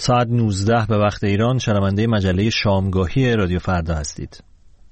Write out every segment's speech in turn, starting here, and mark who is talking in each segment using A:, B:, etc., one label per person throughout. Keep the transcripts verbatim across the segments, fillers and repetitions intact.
A: ساعت نوزده به وقت ایران شنونده مجله شامگاهی رادیو فردا هستید.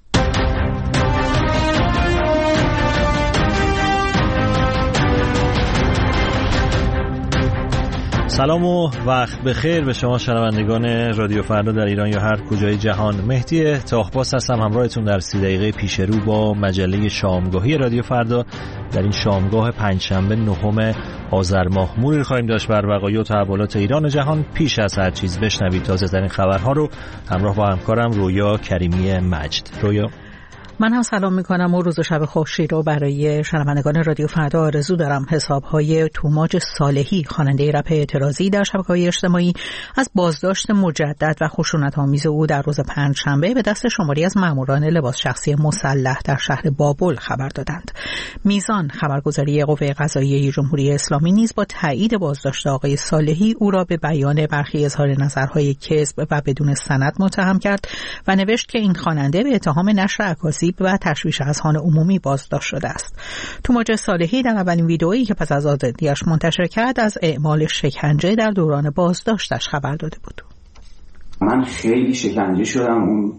A: سلام و وقت بخیر به شما شنوندگان رادیو فردا در ایران یا هر کجای جهان. مهدی تاخباس هستم همراهتون در سی دقیقه پیش رو با مجله شامگاهی رادیو فردا. در این شامگاه پنجشنبه نهم آذر ماه موری خواهیم داشت بر وقایع و تحولات ایران و جهان. پیش از هر چیز بشنوید تازه ترین خبرها رو همراه با همکارم رویا کریمی مجد. رویا،
B: من هم سلام میکنم و روز و شب خوشی رو برای شنوندگان رادیو فردا آرزو دارم. حسابهای توماج صالحی خواننده رپ اعتراضی در شبکه‌های اجتماعی از بازداشت مجدد و خشونت‌آمیز او در روز پنجشنبه به دست شماری از ماموران لباس شخصی مسلح در شهر بابل خبر دادند. میزان خبرگزاری قوه قضاییه جمهوری اسلامی نیز با تایید بازداشت آقای صالحی او را به بیان برخی اظهار نظرهای کذب و بدون سند متهم کرد و نوشت که این خواننده به اتهام نشر عکاسی و تشویش اذهان عمومی بازداشت شده است. توماج صالحی در اولین ویدئویی که پس از آزادیش منتشر کرد از اعمال شکنجه در دوران بازداشتش خبر داده بود.
C: من خیلی شکنجه شدم اون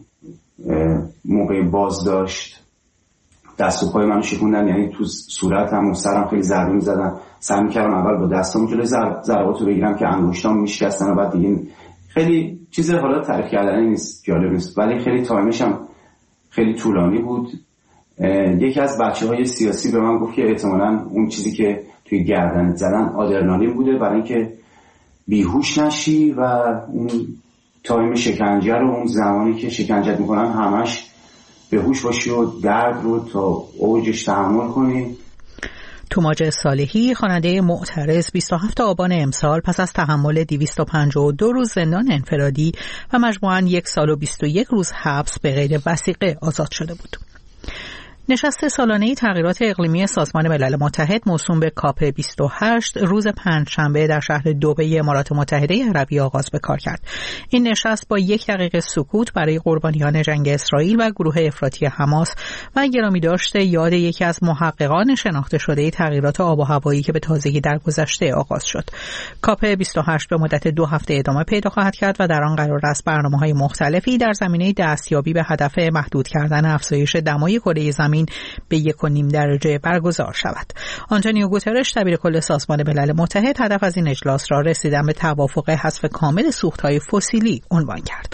C: موقع بازداشت. دست و پای منو شکوندن، یعنی تو صورتم و سرم خیلی ضربه می‌زدن. سعی می‌کردم اول با دستام جلوی ضرباتو بگیرم که انگشتام میشکستن و بعد دیگه خیلی چیز حالا تعریف کردنی نیست، جالب نیست، ولی خیلی تایمش هم خیلی طولانی بود. یکی از بچه‌های سیاسی به من گفت که احتمالاً اون چیزی که توی گردنت زدن آدرنالین بوده برای اینکه بیهوش نشی و اون تایم شکنجه رو، اون زمانی که شکنجت میکنن همش بیهوش باشی و درد رو تا اوجش تحمل کنی.
B: توماج صالحی خواننده معترض بیست و هفتم آبان امسال پس از تحمل دویست و پنجاه و دو روز زندان انفرادی و مجموعاً یک سال و بیست و یک روز حبس به غیر وثیقه آزاد شده بود. نشست سالانه تغییرات اقلیمی سازمان ملل متحد موسوم به کاپ بیست و هشت روز پنجشنبه در شهر دبی امارات متحده عربی آغاز به کار کرد. این نشست با یک دقیقه سکوت برای قربانیان جنگ اسرائیل و گروه افراطی حماس و گرامی داشته یاد یکی از محققان شناخته شده تغییرات آب و هوایی که به تازگی در گذشته آغاز شد. کاپ بیست و هشت به مدت دو هفته ادامه پیدا خواهد کرد و در آن قرار است برنامه‌های مختلفی در زمینه دستیابی به هدف محدود کردن افزایش دمای کره زمین به یک و نیم درجه برگزار شود. آنتونیو گوترش دبیر کل سازمان ملل متحد هدف از این اجلاس را رسیدن به توافق حذف کامل سوخت‌های فسیلی عنوان کرد.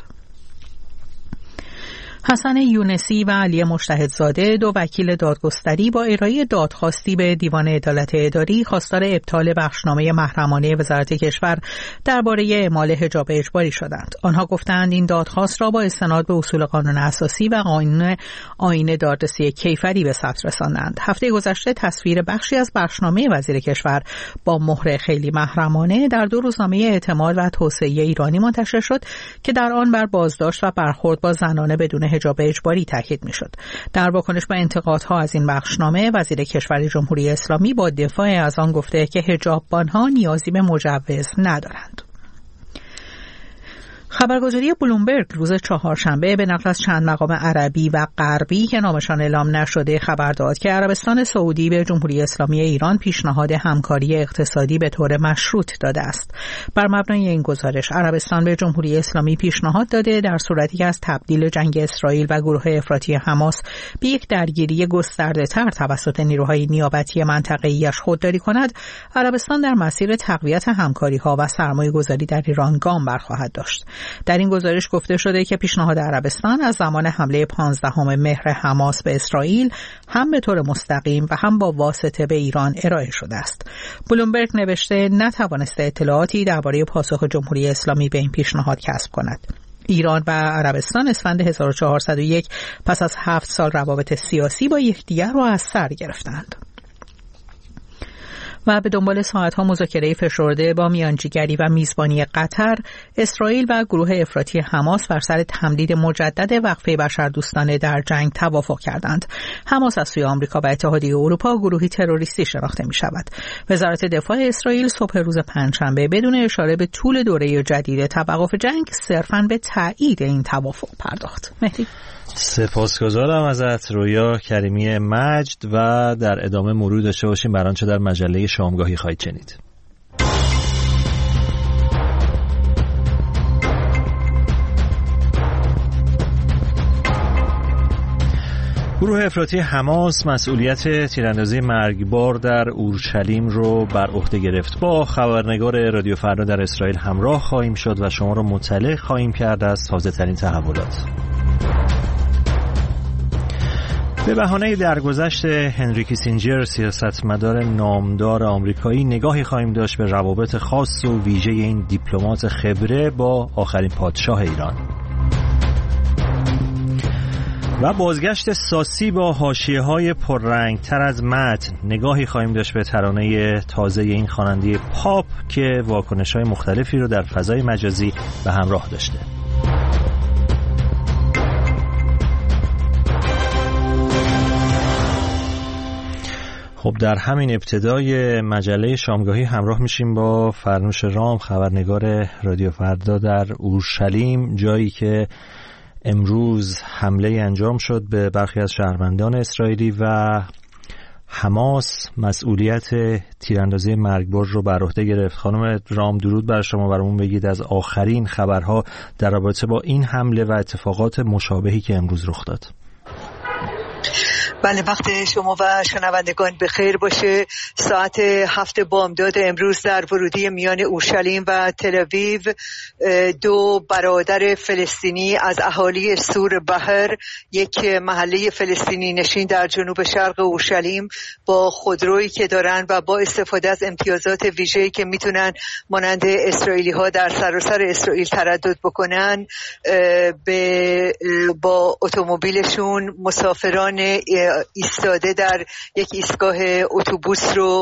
B: حسن یونسی و علی مجتهدزاده دو وکیل دادگستری با ارائه دادخواستی به دیوان عدالت اداری خواستار ابطال بخشنامه محرمانه وزارت کشور درباره اعمال حجاب اجباری شدند. آنها گفتند این دادخواست را با استناد به اصول قانون اساسی و قانون آیین دادرسی کیفری به ثبت رساندند. هفته گذشته تصویر بخشی از بخشنامه وزیر کشور با مهر خیلی محرمانه در دو روزنامه اعتماد و توسعه ایرانی منتشر شد که در آن بر بازداشت و برخورد با زنان بدون حجاب اجباری تاکید می‌شد. در واکنش به انتقادها از این بخشنامه وزیر کشور جمهوری اسلامی با دفاع از آن گفته که حجاببان‌ها نیازی به مجوز ندارند. خبرگزاری بلومبرگ روز چهارشنبه به نقل از چند مقام عربی و غربی که نامشان اعلام نشده خبر داد که عربستان سعودی به جمهوری اسلامی ایران پیشنهاد همکاری اقتصادی به طور مشروط داده است. بر مبنای این گزارش عربستان به جمهوری اسلامی پیشنهاد داده در صورتی که از تبدیل جنگ اسرائیل و گروه افراطی حماس به یک درگیری گسترده‌تر توسط نیروهای نیابتی منطقه‌ایش خودداری کند، عربستان در مسیر تقویت همکاری‌ها و سرمایه‌گذاری در ایران گام برخواهد داشت. در این گزارش گفته شده که پیشنهاد عربستان از زمان حمله پانزدهم مهر حماس به اسرائیل هم به طور مستقیم و هم با واسطه به ایران ارائه شده است. بلومبرگ نوشته نتوانسته اطلاعاتی درباره پاسخ جمهوری اسلامی به این پیشنهاد کسب کند. ایران و عربستان اسفند هزار و چهارصد و یک پس از هفت سال روابط سیاسی با یکدیگر را از سر گرفتند. و به دنبال ساعتها مذاکره فشرده با میانجیگری و میزبانی قطر، اسرائیل و گروه افراطی حماس بر سر تمدید مجدد وقفه بشردوستانه در جنگ توافق کردند. حماس از سوی آمریکا و اتحادیه اروپا گروهی تروریستی شناخته می شود. وزارت دفاع اسرائیل صبح روز پنجشنبه بدون اشاره به طول دوره جدید توقف جنگ صرفاً به تایید این توافق پرداخت. مهدی،
A: سپاسگزارم ازت رویا کریمی مجد و در ادامه مرور داشته باشیم بر آنچه در مجله شامگاهی خواهید شنید. گروه افراطی حماس مسئولیت تیراندازی مرگبار در اورشلیم رو بر عهده گرفت. با خبرنگار رادیو فردا در اسرائیل همراه خواهیم شد و شما رو مطلع خواهیم کرد از تازه ترین تحولات. به بهانه درگذشت هنری کیسینجر، سیاستمدار نامدار آمریکایی، نگاهی خواهیم داشت به روابط خاص و ویژه این دیپلمات خبره با آخرین پادشاه ایران. و بازگشت ساسی با حاشیه‌های پررنگ‌تر از متن، نگاهی خواهیم داشت به ترانه تازه این خواننده پاپ که واکنش‌های مختلفی رو در فضای مجازی به همراه داشته. خب در همین ابتدای مجله شامگاهی همراه میشیم با فرنوش رام، خبرنگار رادیو فردا در اورشلیم، جایی که امروز حمله انجام شد به برخی از شهروندان اسرائیلی و حماس مسئولیت تیراندازی مرگبار رو بر عهده گرفت. خانم رام، درود بر شما. برامون بگید از آخرین خبرها در رابطه با این حمله و اتفاقات مشابهی که امروز رخ داد.
D: بله، وقت شما و شنوندگان بخیر باشه. ساعت هفت بامداد امروز در ورودی میان اورشلیم و تل اویو دو برادر فلسطینی از اهالی سور بحر، یک محله فلسطینی نشین در جنوب شرق اورشلیم، با خودرویی که دارن و با استفاده از امتیازات ویژه‌ای که میتونن مانند اسرائیلی ها در سراسر اسرائیل تردد بکنن، به با اتومبیلشون مسافران ایستاده در یک ایستگاه اتوبوس رو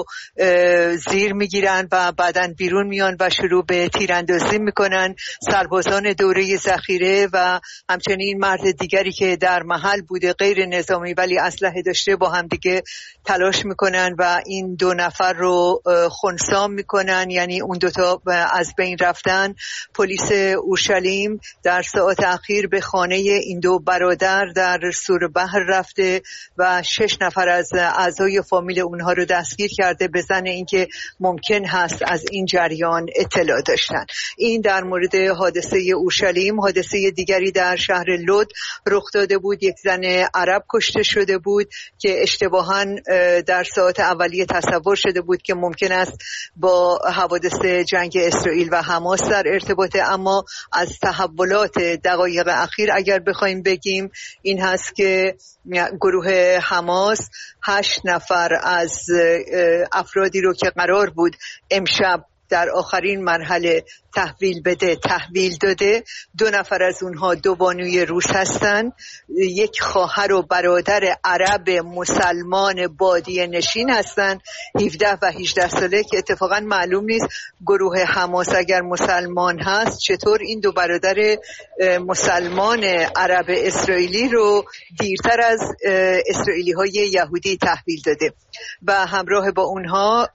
D: زیر میگیرن و بعداً بیرون میان و شروع به تیراندازی میکنن. سربازان دوره ذخیره و همچنین مرد دیگری که در محل بوده، غیر نظامی ولی اسلحه داشته، با هم دیگه تلاش میکنن و این دو نفر رو خنثی میکنن، یعنی اون دوتا از بین رفتن. پلیس اورشلیم در ساعات اخیر به خانه این دو برادر در سور بحر رفته و شش نفر از اعضای فامیل اونها رو دستگیر کرده به ظن اینکه ممکن هست از این جریان اطلاع داشتن. این در مورد حادثه اورشلیم. حادثه دیگری در شهر لود رخ داده بود. یک زن عرب کشته شده بود که اشتباهاً در ساعات اولیه تصور شده بود که ممکن است با حوادث جنگ اسرائیل و حماس در ارتباطه، اما از تحولات دقایق اخیر اگر بخوایم بگیم این هست که گروه حماس هشت نفر از افرادی رو که قرار بود امشب در آخرین مرحله تحویل بده تحویل داده. دو نفر از اونها دو بانوی روس هستند، یک خواهر و برادر عرب مسلمان بادیه نشین هستند، هفده و هجده ساله، که اتفاقا معلوم نیست گروه حماس اگر مسلمان هست چطور این دو برادر مسلمان عرب اسرائیلی رو دیرتر از اسرائیلی های یهودی تحویل داده و همراه با اونها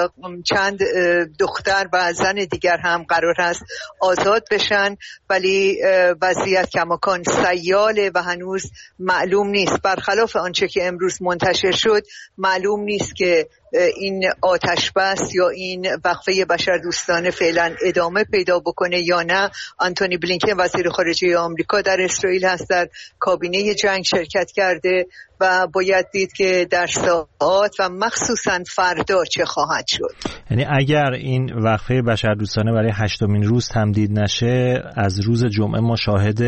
D: چند دختر و زن دیگر هم قرار هست آزاد بشن، ولی وضعیت کماکان سیاله و هنوز معلوم نیست، برخلاف آنچه که امروز منتشر شد، معلوم نیست که این آتش بس یا این وقفه بشردوستانه فعلا ادامه پیدا بکنه یا نه. آنتونی بلینکن وزیر خارجه آمریکا در اسرائیل هست، در کابینه جنگ شرکت کرده و باید دید که در ساعات و مخصوصا فردا چه خواهد شد.
A: یعنی اگر این وقفه بشردوستانه برای هشتمین روز تمدید نشه، از روز جمعه ما شاهد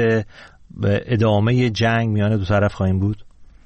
A: ادامه جنگ میان دو طرف خواهیم بود؟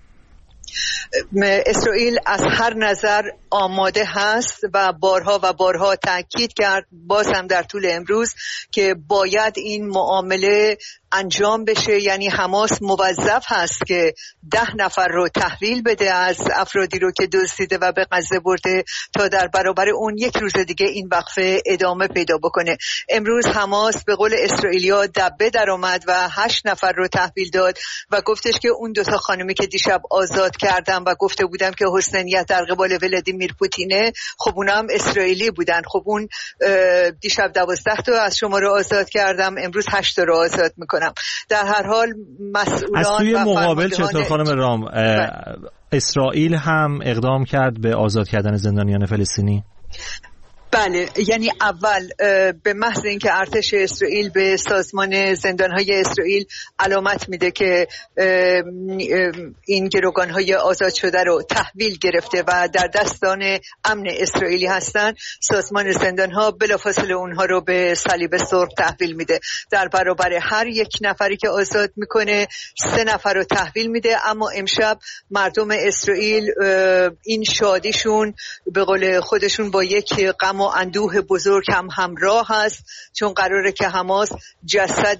D: اسرائیل از هر نظر آماده هست و بارها و بارها تاکید کرد، باز هم در طول امروز، که باید این معامله انجام بشه. یعنی حماس موظف هست که ده نفر رو تحویل بده از افرادی رو که دزدیده و به غزه برده تا در برابر اون یک روز دیگه این وقفه ادامه پیدا بکنه. امروز حماس به قول اسرائیلیا دبه در اومد و هشت نفر رو تحویل داد و گفتش که اون دوتا خانمی که دیشب آزاد کردم و گفته بودم که حسن نیت در قبال ولادیمیر پوتینه، خب اونا هم اسرائیلی بودن. خب اون دیشب دوازده تا از شما رو آزاد کردم، امروز هشت تا رو آزاد میکنم. در هر حال مسئولان
A: از سوی مقابل چطور خانم رام اسرائیل هم اقدام کرد به آزاد کردن زندانیان فلسطینی؟
D: بله، یعنی اول به محض اینکه ارتش اسرائیل به سازمان زندانهای اسرائیل علامت میده که این گروگانهای آزاد شده رو تحویل گرفته و در دستان امن اسرائیلی هستن، سازمان زندانها بلافاصله اونها رو به صلیب سرخ تحویل میده. در برابر هر یک نفری که آزاد میکنه سه نفر رو تحویل میده. اما امشب مردم اسرائیل این شادیشون به قول خودشون با یک غم و اندوه بزرگ هم همراه هست، چون قراره که حماس جسد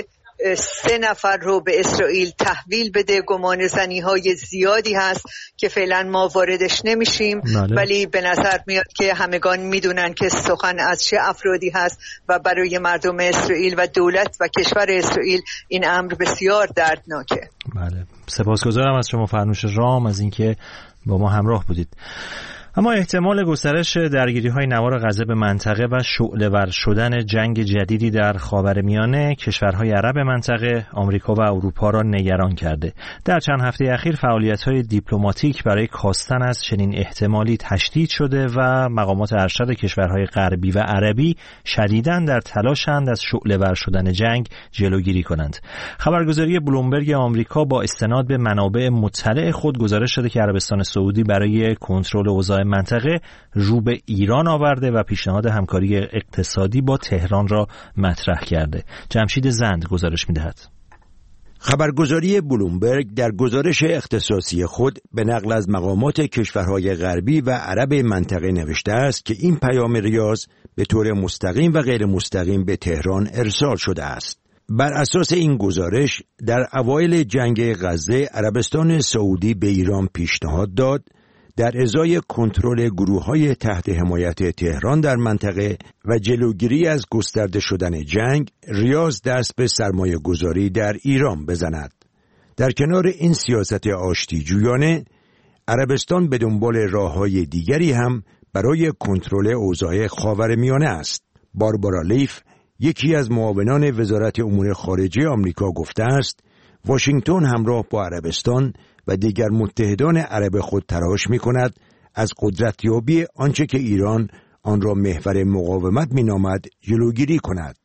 D: سه نفر رو به اسرائیل تحویل بده. گمان زنی های زیادی هست که فعلا ما واردش نمیشیم، بله. ولی به نظر میاد که همگان میدونن که سخن از چه افرادی هست و برای مردم اسرائیل و دولت و کشور اسرائیل این امر بسیار دردناکه.
A: بله، سپاسگزارم از شما فرنوش رام از اینکه با ما همراه بودید. اما احتمال گسترش درگیری‌های نوار غزه به منطقه و شعله‌ور شدن جنگ جدیدی در خاورمیانه کشورهای عرب منطقه، آمریکا و اروپا را نگران کرده. در چند هفته اخیر فعالیت‌های دیپلماتیک برای کاستن از چنین احتمالی تشدید شده و مقامات ارشد کشورهای غربی و عربی شدیداً در تلاشند از شعله‌ور شدن جنگ جلوگیری کنند. خبرگزاری بلومبرگ آمریکا با استناد به منابع مطلع خود گزارش داده که عربستان سعودی برای کنترل اوضاع منطقه رو به ایران آورده و پیشنهاد همکاری اقتصادی با تهران را مطرح کرده. جمشید زند گزارش می‌دهد.
E: خبرگزاری بلومبرگ در گزارش اختصاصی خود به نقل از مقامات کشورهای غربی و عرب منطقه نوشته است که این پیام ریاض به طور مستقیم و غیر مستقیم به تهران ارسال شده است. بر اساس این گزارش در اوایل جنگ غزه عربستان سعودی به ایران پیشنهاد داد در ازای کنترل گروه‌های تحت حمایت تهران در منطقه و جلوگیری از گسترده شدن جنگ، ریاض دست به سرمایه گذاری در ایران بزند. در کنار این سیاست آشتیجویانه، عربستان به دنبال راه‌های دیگری هم برای کنترل اوضاع خاورمیانه است. باربارا لیف، یکی از معاونان وزارت امور خارجه آمریکا گفته است، واشنگتن همراه با عربستان و دیگر متحدان عرب خود تلاش می‌کند از قدرتیابی آنچه که ایران آن را محور مقاومت می‌نامد جلوگیری کند.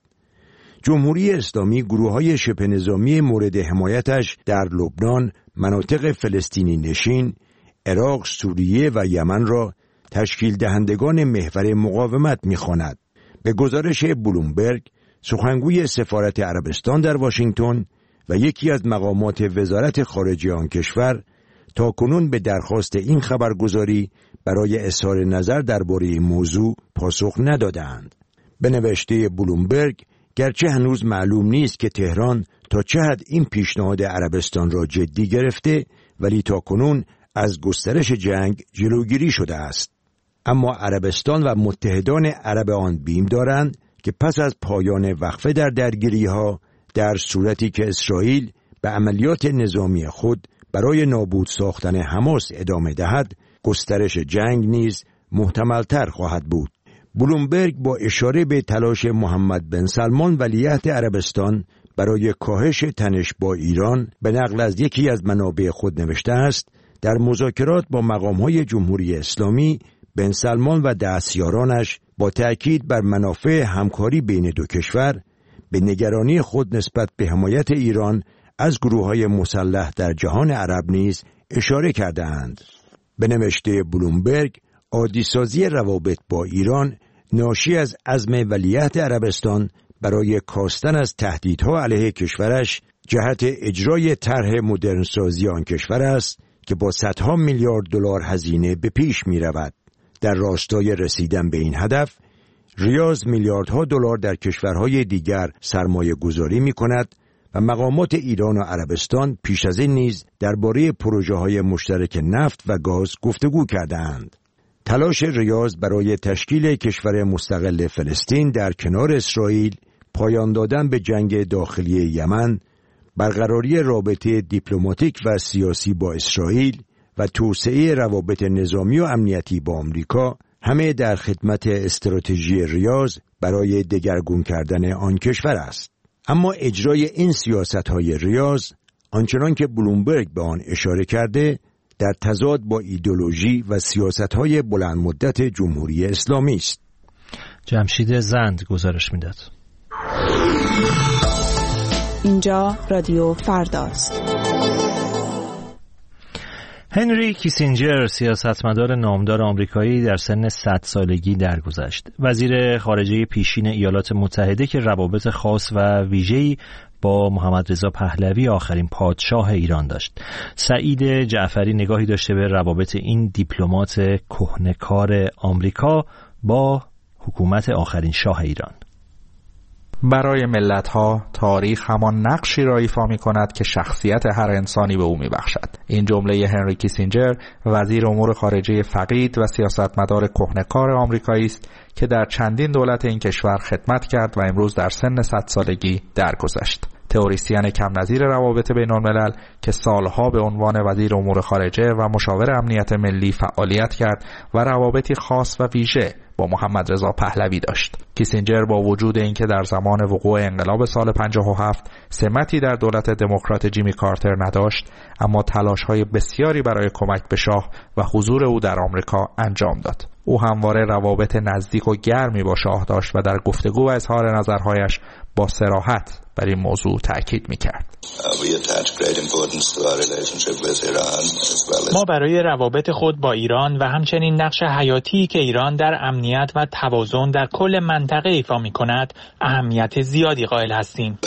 E: جمهوری اسلامی گروه‌های شبه نظامی مورد حمایتش در لبنان، مناطق فلسطینی نشین، عراق، سوریه و یمن را تشکیل دهندگان محور مقاومت می‌خواند. به گزارش بلومبرگ، سخنگوی سفارت عربستان در واشنگتن و یکی از مقامات وزارت خارجه آن کشور تاکنون به درخواست این خبرگزاری برای اظهار نظر درباره این موضوع پاسخ ندادند. به نوشته بلومبرگ، گرچه هنوز معلوم نیست که تهران تا چه حد این پیشنهاد عربستان را جدی گرفته، ولی تاکنون از گسترش جنگ جلوگیری شده است. اما عربستان و متحدان عرب آن بیم دارند که پس از پایان وقفه در درگیری‌ها، در صورتی که اسرائیل به عملیات نظامی خود برای نابود ساختن حماس ادامه دهد، گسترش جنگ نیز محتمل‌تر خواهد بود. بلومبرگ با اشاره به تلاش محمد بن سلمان ولیعهد عربستان برای کاهش تنش با ایران به نقل از یکی از منابع خود نوشته است، در مذاکرات با مقام‌های جمهوری اسلامی، بن سلمان و دستیارانش با تأکید بر منافع همکاری بین دو کشور به نگرانی خود نسبت به حمایت ایران از گروه‌های مسلح در جهان عرب نیز اشاره کرده‌اند. به نوشته بلومبرگ، عادی‌سازی روابط با ایران ناشی از عزم ولیعهد عربستان برای کاستن از تهدیدها علیه کشورش جهت اجرای طرح مدرنسازی آن کشور است که با صدها میلیارد دلار هزینه به پیش می‌رود. در راستای رسیدن به این هدف، ریاض میلیاردها دلار در کشورهای دیگر سرمایه گذاری می کند و مقامات ایران و عربستان پیش از این نیز درباره پروژه‌های مشترک نفت و گاز گفتگو کرده‌اند. تلاش ریاض برای تشکیل کشور مستقل فلسطین در کنار اسرائیل، پایان دادن به جنگ داخلی یمن، برقراری رابطه دیپلماتیک و سیاسی با اسرائیل و توسعه روابط نظامی و امنیتی با آمریکا همه در خدمت استراتژی ریاض برای دگرگون کردن آن کشور است. اما اجرای این سیاست‌های ریاض، آنچنان که بلومبرگ به آن اشاره کرده، در تضاد با ایدئولوژی و سیاست‌های بلند مدت جمهوری اسلامی است.
A: جمشید زند گزارش میداد.
F: اینجا رادیو فرداست.
A: هنری کیسینجر، سیاستمدار نامدار آمریکایی، در سن صد سالگی درگذشت. وزیر خارجه پیشین ایالات متحده که روابط خاص و ویژه‌ای با محمد رضا پهلوی، آخرین پادشاه ایران داشت. سعید جعفری نگاهی داشته به روابط این دیپلمات کهنه‌کار آمریکا با حکومت آخرین شاه ایران.
G: برای ملت‌ها تاریخ همان نقشی را ایفا می‌کند که شخصیت هر انسانی به او می‌بخشد. این جمله هنری کیسینجر، وزیر امور خارجه فقید و سیاستمدار کهنه‌کار آمریکایی است که در چندین دولت این کشور خدمت کرد و امروز در سن صد سالگی درگذشت. تئوریسین کم نظیر روابط بین الملل که سالها به عنوان وزیر امور خارجه و مشاور امنیت ملی فعالیت کرد و روابطی خاص و ویژه با محمد رضا پهلوی داشت. کیسینجر با وجود اینکه در زمان وقوع انقلاب سال پنجاه و هفت سمتی در دولت دموکرات جیمی کارتر نداشت، اما تلاش‌های بسیاری برای کمک به شاه و حضور او در آمریکا انجام داد. او همواره روابط نزدیک و گرمی با شاه داشت و در گفتگو و اظهار نظرهایش با صراحت بر این موضوع تاکید می‌کرد.
H: ما برای روابط خود با ایران و همچنین نقش حیاتی که ایران در امنیت و توازن در کل منطقه ایفا می‌کند اهمیت زیادی قائل هستیم.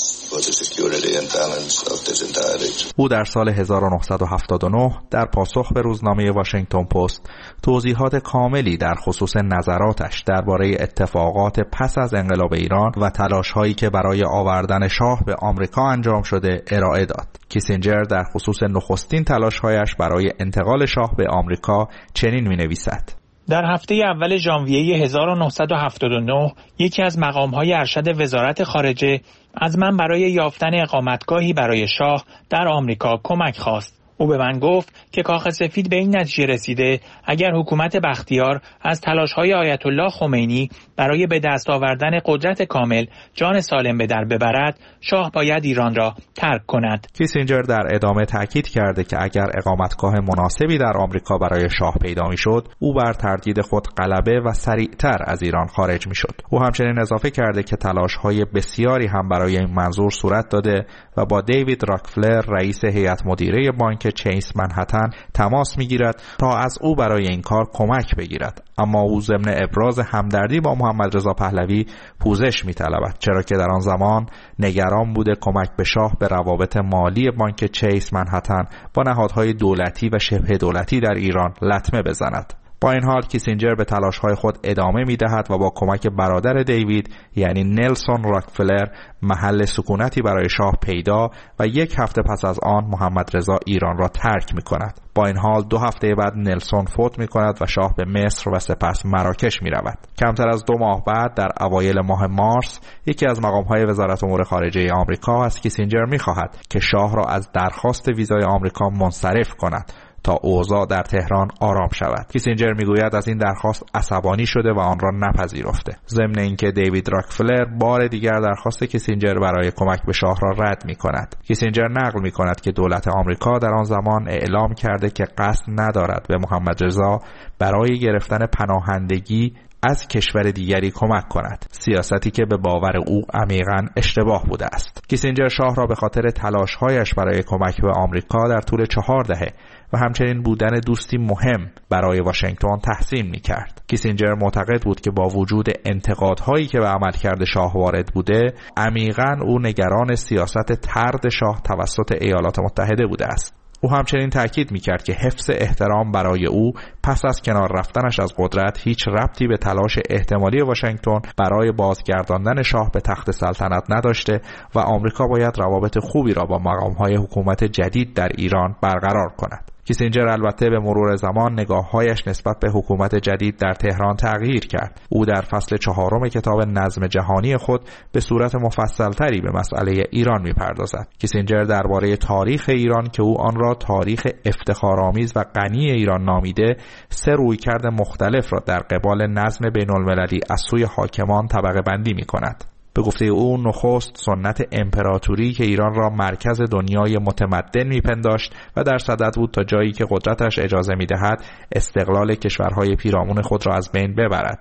G: او در سال هزار و نهصد و هفتاد و نه در پاسخ به روزنامه واشنگتن پست توضیحات کاملی در خصوص نظراتش درباره اتفاقات پس از انقلاب ایران و تلاش‌هایی که برای آوردن شاه به آمریکا انجام شده ارائه داد. کیسینجر در خصوص نخستین تلاش‌هایش برای انتقال شاه به آمریکا چنین می‌نویسد:
H: در هفته اول ژانویه هزار و نهصد و هفتاد و نه یکی از مقام‌های ارشد وزارت خارجه از من برای یافتن اقامتگاهی برای شاه در آمریکا کمک خواست. او به من گفت که کاخ سفید به این نتیجه رسیده اگر حکومت بختیار از تلاش‌های آیت الله خمینی برای به دست آوردن قدرت کامل جان سالم به در ببرد، شاه باید ایران را ترک کند.
G: کیسینجر در ادامه تاکید کرده که اگر اقامتگاه مناسبی در آمریکا برای شاه پیدا می‌شد، او بر تردید خود غلبه و سریعتر از ایران خارج می‌شد. او همچنین اضافه کرده که تلاش‌های بسیاری هم برای این منظور صورت داده و با دیوید راکفلر، رئیس هیئت مدیره بانک چیس منهتن، تماس می‌گیرد تا از او برای این کار کمک بگیرد، اما او ضمن ابراز همدردی با محمد رضا پهلوی پوزش می‌طلبد، چرا که در آن زمان نگران بوده کمک به شاه به روابط مالی بانک چیس منهتن با نهادهای دولتی و شبه دولتی در ایران لطمه بزند. با این حال کیسینجر به تلاش‌های خود ادامه می‌دهد و با کمک برادر دیوید یعنی نلسون راکفلر محل سکونتی برای شاه پیدا و یک هفته پس از آن محمد رضا ایران را ترک می‌کند. با این حال دو هفته بعد نلسون فوت می‌کند و شاه به مصر و سپس مراکش می‌رود. کمتر از دو ماه بعد در اوایل ماه مارس یکی از مقام‌های وزارت امور خارجه آمریکا از کیسینجر می‌خواهد که شاه را از درخواست ویزای آمریکا منصرف کند تا اوضاع در تهران آرام شود. کیسینجر میگوید از این درخواست عصبانی شده و آن را نپذیرفته. ضمن اینکه دیوید راکفلر بار دیگر درخواست کیسینجر برای کمک به شاه را رد میکند. کیسینجر نقل میکند که دولت آمریکا در آن زمان اعلام کرده که قصد ندارد به محمد رضا برای گرفتن پناهندگی از کشور دیگری کمک کند، سیاستی که به باور او عمیقاً اشتباه بوده است. کیسینجر شاه را به خاطر تلاش‌هایش برای کمک به آمریکا در طول چهار دهه و همچنین بودن دوستی مهم برای واشنگتن تحسین می‌کرد. کیسینجر معتقد بود که با وجود انتقادهایی که به عملکرد شاه وارد بوده، عمیقاً او نگران سیاست طرد شاه توسط ایالات متحده بوده است. او همچنین تاکید می‌کرد که حفظ احترام برای او پس از کنار رفتنش از قدرت هیچ ربطی به تلاش احتمالی واشنگتن برای بازگرداندن شاه به تخت سلطنت نداشته و آمریکا باید روابط خوبی را با مقام‌های حکومت جدید در ایران برقرار کند. کیسینجر البته به مرور زمان نگاه‌هایش نسبت به حکومت جدید در تهران تغییر کرد. او در فصل چهارم کتاب نظم جهانی خود به صورت مفصل‌تری به مسئله ایران می‌پردازد. کیسینجر درباره تاریخ ایران که او آن را تاریخ افتخارآمیز و غنی ایران نامیده، سه رویکرد مختلف را در قبال نظم بین‌المللی از سوی حاکمان طبقه بندی می‌کند. به گفته او نخست سنت امپراتوری که ایران را مرکز دنیای متمدن میپنداشت و در صدد بود تا جایی که قدرتش اجازه میدهد استقلال کشورهای پیرامون خود را از بین ببرد.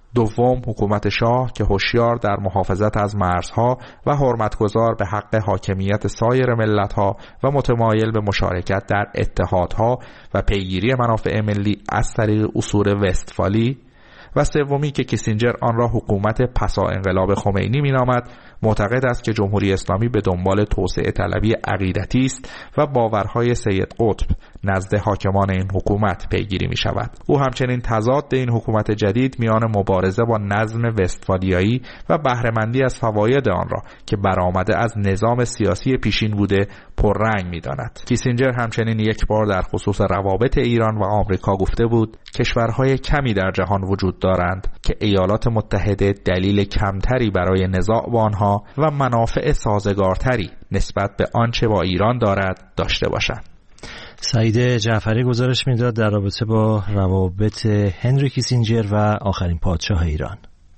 G: دوم، حکومت شاه که هوشیار در محافظت از مرزها و حرمتگزار به حق حاکمیت سایر ملت‌ها و متمایل به مشارکت در اتحادها و پیگیری منافع ملی از طریق اصول وستفالی. و سومی که کیسینجر آن را حکومت پسا انقلاب خمینی مینامد، معتقد است که جمهوری اسلامی به دنبال توسعه طلبی عقیدتی است و باورهای سید قطب نزد حاکمان این حکومت پیگیری می شود. او همچنین تضاد این حکومت جدید میان مبارزه با نظم وستفالیایی و بهره‌مندی از فواید آن را که برآمده از نظام سیاسی پیشین بوده پررنگ می داند. کیسینجر همچنین یک بار در خصوص روابط ایران و آمریکا گفته بود کشورهای کمی در جهان وجود دارند که ایالات متحده دلیل کمتری برای نزاع با آنها و منافع سازگارتری نسبت به آنچه با ایران دارد داشته باشند.
A: سعید جعفری گزارش میداد در رابطه با روابط هنری کیسینجر و آخرین پادشاه ایران.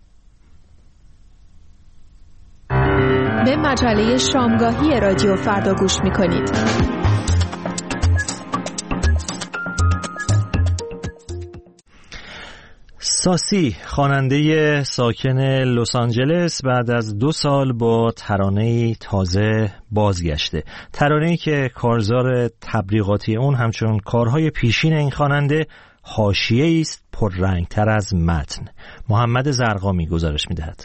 F: به مجله شامگاهی رادیو فردا گوش میکنید.
A: ساسی خواننده ساکن لس آنجلس بعد از دو سال با ترانه‌ای تازه بازگشته. ترانه‌ای که کارزار تبلیغاتی اون همچون کارهای پیشین این خواننده حاشیه‌ای است پررنگ‌تر از متن. محمد زرقامی گزارش می‌دهد.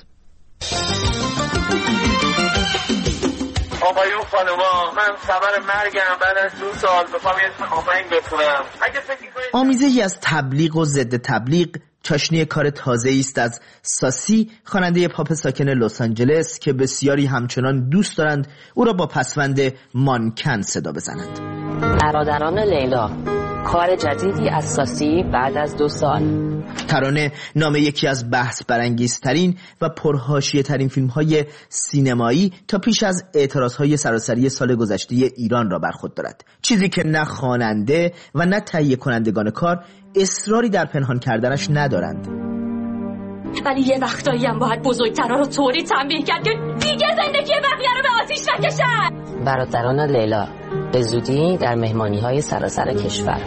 I: آقایون خانوما، من خبر مرگم بعد از دو سال بخوام یه آهنگ بخونم. اگه فکر کنید
J: آمیزه‌ای از تبلیغ و ضد تبلیغ، چاشنی کار تازه‌ای است از ساسی، خواننده پاپ ساکن لس آنجلس که بسیاری همچنان دوست دارند او را با پسوند مانکن صدا بزنند.
K: برادران لیلا، کار جدیدی از ساسی بعد از دو سال.
J: ترانه نام یکی از بحث برانگیزترین و پرحاشیه ترین فیلم های سینمایی تا پیش از اعتراضهای سراسری سال گذشته ایران را بر خود دارد، چیزی که نه خواننده و نه تهیه کنندگان کار اصراری در پنهان کردنش ندارند.
L: ولی یه وقتایی هم باید بزرگترها رو طوری تنبیه کرد که دیگه زندگی بقیه رو به آتیش نکشن.
K: برادران لیلا به زودی در مهمانی‌های سراسر کشور.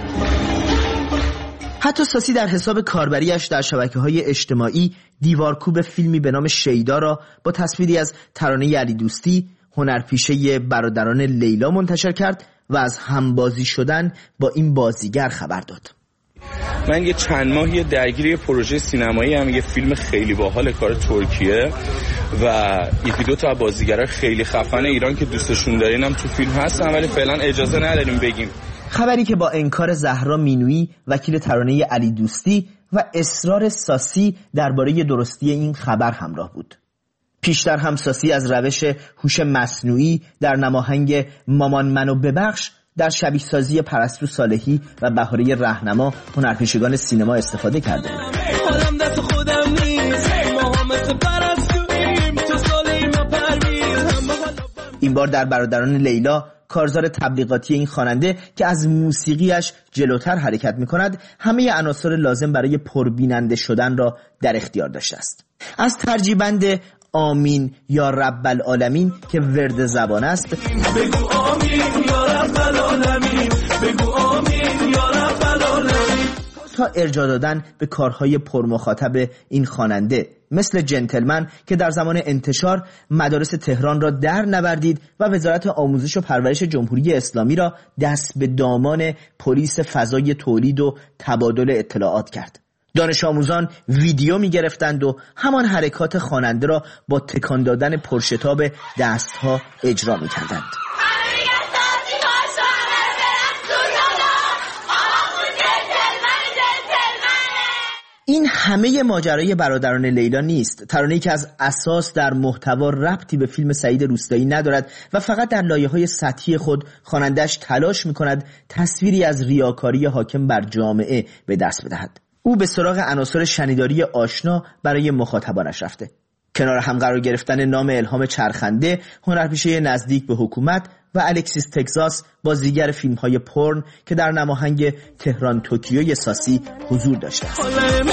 J: حتی ساسی در حساب کاربریش در شبکه‌های اجتماعی دیوارکوب فیلمی به نام شیدا را با تصویری از ترانه علی دوستی، هنرپیشه برادران لیلا منتشر کرد و از همبازی شدن با این بازیگر خبر داد.
M: من یه چند ماهی درگیری پروژه سینمایی هم، یه فیلم خیلی باحال کار ترکیه و یکی دو تا بازیگرای خیلی خفن ایران که دوستشون دارین هم تو فیلم هستن، ولی فعلا اجازه نداریم بگیم.
J: خبری که با انکار زهرا مینویی وکیل ترانه علی دوستی و اصرار ساسی درباره درستی این خبر همراه بود. پیشتر هم ساسی از روش هوش مصنوعی در نماهنگ مامان منو ببخش در شبیه سازی پرستو صالحی و بهاره رهنما هنرپیشگان سینما استفاده کرده. این بار در برادران لیلا کارزار تبلیغاتی این خواننده که از موسیقیش جلوتر حرکت می کند همه عناصر لازم برای پربیننده شدن را در اختیار داشته است. از ترجیبند آمین یا رب العالمین که ورد زبان است،
N: بگو آمین یا رب العالمین، بگو آمین یا رب العالمین،
J: تا ارجاع دادن به کارهای پرمخاطب این خواننده مثل جنتلمن که در زمان انتشار مدارس تهران را در نوردید و وزارت آموزش و پرورش جمهوری اسلامی را دست به دامان پلیس فضای تولید و تبادل اطلاعات کرد. دانش آموزان ویدیو می گرفتند و همان حرکات خواننده را با تکان دادن پرشتاب دستها اجرا می کردند. این همه ماجرای برادران لیلا نیست. ترانه‌ای که از اساس در محتوا ربطی به فیلم سعید روستایی ندارد و فقط در لایه‌های سطحی خود خواننده‌اش تلاش می‌کند تصویری از ریاکاری حاکم بر جامعه به دست بدهد. او به سراغ عناصر شنیداری آشنا برای مخاطبانش رفته. کنار هم قرار گرفتن نام الهام چرخنده، هنرپیشه نزدیک به حکومت، و الکسیس تگزاس بازیگر فیلم‌های پورن که در نماهنگ تهران توکیوی ساسی حضور داشته است.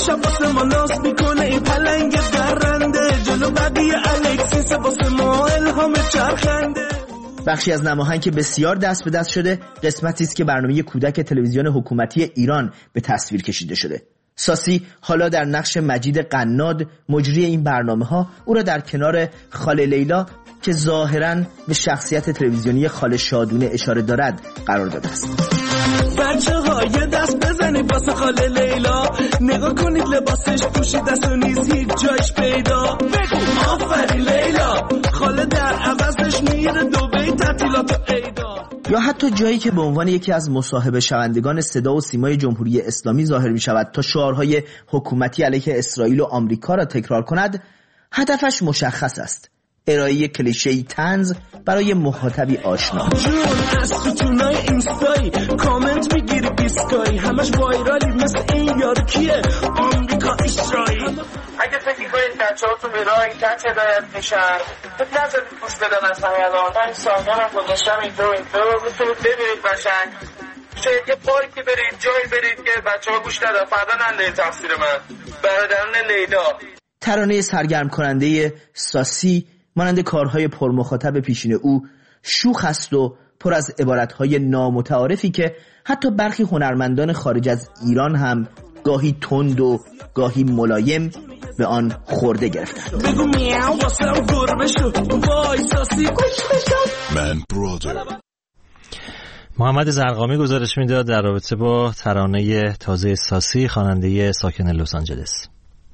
J: بخشی از نماهنگ که بسیار دست به دست شده قسمتی است که برنامه کودک تلویزیون حکومتی ایران به تصویر کشیده شده. ساسی حالا در نقش مجید قناد مجری این برنامه‌ها او را در کنار خاله لیلا که ظاهراً به شخصیت تلویزیونی خاله شادونه اشاره دارد قرار داده است.
N: بچه‌ها یه دست بزنید واسه خاله لیلا، نگاه کنید لباسش پوشیده است و نیز هیچ جایش پیدا. بگو آفرین لیلا، خاله در عوضش میره دبی تعطیلات و عیدا.
J: یا حتی جایی که به عنوان یکی از مصاحبه شوندگان صدا و سیمای جمهوری اسلامی ظاهر می شود تا شعارهای حکومتی علیه اسرائیل و آمریکا را تکرار کند، هدفش مشخص است: ارائه کلیشه‌ای طنز برای مخاطبی آشنا.
N: جون از ستونای اینستایی کامنت میگیری بیسکایی، همش وایرالی مثل این یارو کیه آمریکا اسرائیل.
I: اگه فکر کنید بچه‌هاتون به راه این تک هدایت میشن، فکر نذارید گوش بدن از همه الان. من این سامان هم گذاشتم این دو این دو بتونید ببینید بشنگ. شاید یه پارکی برید، جایی برید که بچه‌ها گوش ندن، فردا نندهید تقصیر من. برادران لیلا.
J: ترانه سرگرم کننده ساسی مانند کارهای پرمخاطب پیشین او شوخ است و پر از عبارتهای نامتعارفی که حتی برخی هنرمندان خارج از ایران هم گاهی تند و گاهی ملایم به آن خورده گرفتند.
N: بگو میاو واسم گربه شد وای ساسی گوش بشم. من برادر.
A: محمد زرقامی گزارش میداد در رابطه با ترانه تازه ساسی، خواننده ساکن لس آنجلس.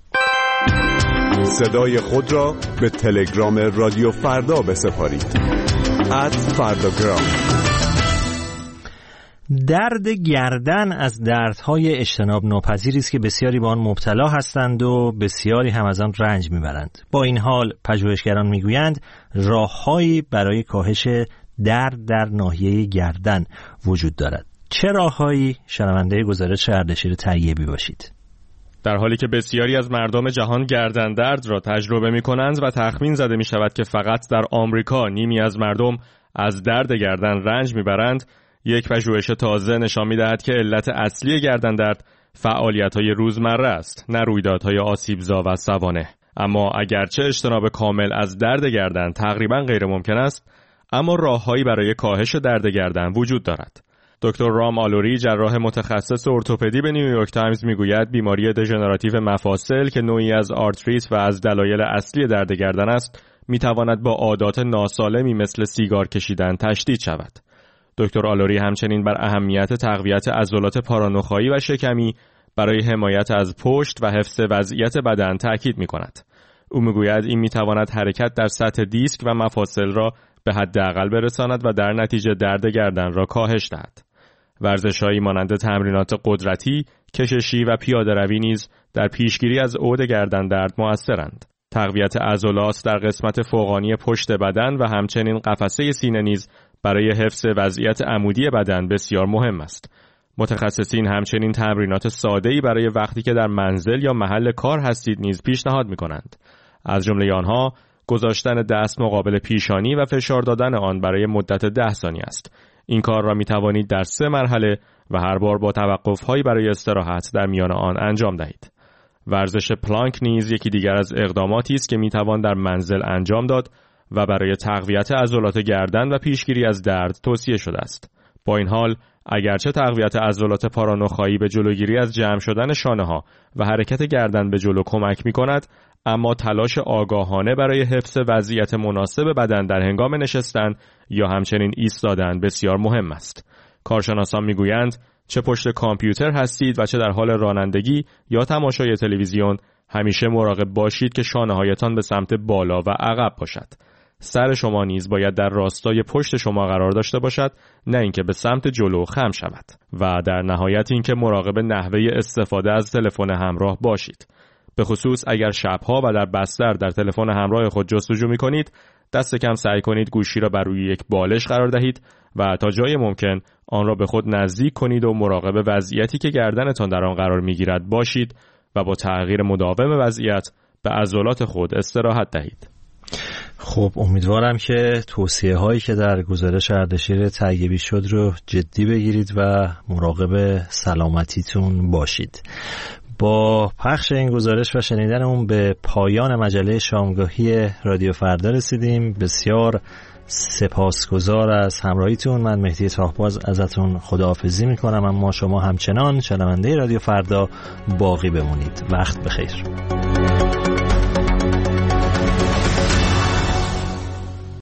O: صدای خود را به تلگرام رادیو فردا بسپارید. ات فرداگرام.
A: درد گردن از دردهای اجتناب ناپذیری است که بسیاری با آن مبتلا هستند و بسیاری هم از آن رنج میبرند. با این حال پژوهشگران میگویند راههایی برای کاهش درد در ناحیه گردن وجود دارد. چه راههایی؟ شنونده گزارش اردشیر طیبی باشید.
P: در حالی که بسیاری از مردم جهان گردن درد را تجربه می کنند و تخمین زده می شود که فقط در آمریکا نیمی از مردم از درد گردن رنج می برند، یک پژوهش تازه نشان می دهد که علت اصلی گردن درد فعالیت های روزمره است، نه رویدادهای آسیبزا و سوانح. اما اگرچه اجتناب کامل از درد گردن تقریبا غیر ممکن است، اما راههایی برای کاهش درد گردن وجود دارد. دکتر رام آلوری، جراح متخصص ارتوپدی به نیویورک تایمز میگوید بیماری دژنراتیو مفاصل که نوعی از آرتریت و از دلایل اصلی درد گردن است، میتواند با عادات ناسالمی مثل سیگار کشیدن تشدید شود. دکتر آلوری همچنین بر اهمیت تقویت عضلات پارانخایی و شکمی برای حمایت از پشت و حفظ وضعیت بدن تاکید میکند. او میگوید این میتواند حرکت در سطح دیسک و مفاصل را به حداقل برساند و در نتیجه درد گردن را کاهش دهد. ورزش‌هایی مانند تمرینات قدرتی، کششی و پیاده‌روی نیز در پیشگیری از عود گردن درد مؤثرند. تقویت عضلات در قسمت فوقانی پشت بدن و همچنین قفسه سینه نیز برای حفظ وضعیت عمودی بدن بسیار مهم است. متخصصین همچنین تمرینات ساده‌ای برای وقتی که در منزل یا محل کار هستید نیز پیشنهاد می‌کنند. از جمله آنها گذاشتن دست مقابل پیشانی و فشار دادن آن برای مدت ده ثانیه است. این کار را می توانید در سه مرحله و هر بار با توقف‌هایی برای استراحت در میان آن انجام دهید. ورزش پلانک نیز یکی دیگر از اقداماتی است که می توان در منزل انجام داد و برای تقویت عضلات گردن و پیشگیری از درد توصیه شده است. با این حال اگرچه تقویت عضلات پارانخایی به جلوگیری از جمع شدن شانه‌ها و حرکت گردن به جلو کمک می کند، اما تلاش آگاهانه برای حفظ وضعیت مناسب بدن در هنگام نشستن یا همچنین ایستادن بسیار مهم است. کارشناسان میگویند چه پشت کامپیوتر هستید و چه در حال رانندگی یا تماشای تلویزیون، همیشه مراقب باشید که شانه‌هایتان به سمت بالا و عقب باشد. سر شما نیز باید در راستای پشت شما قرار داشته باشد، نه اینکه به سمت جلو خم شود. و در نهایت اینکه مراقب نحوه استفاده از تلفن همراه باشید. به خصوص اگر شبها و در بستر در تلفن همراه خود جستجو می‌کنید، دست کم سعی کنید گوشی را بر روی یک بالش قرار دهید و تا جای ممکن آن را به خود نزدیک کنید و مراقب وضعیتی که گردنتان در آن قرار می‌گیرد باشید و با تغییر مداوم وضعیت به عضلات خود استراحت دهید.
A: خب امیدوارم که توصیه هایی که در گزارش اردشیر طیبی شد رو جدی بگیرید و مراقب سلامتیتون باشید. با پخش این گزارش و شنیدن اون به پایان مجله شامگاهی رادیو فردا رسیدیم. بسیار سپاسگزار از همراهیتون. من مهدی تاهباز ازتون خداحافظی میکنم، اما شما همچنان شنونده رادیو فردا باقی بمونید. وقت بخیر.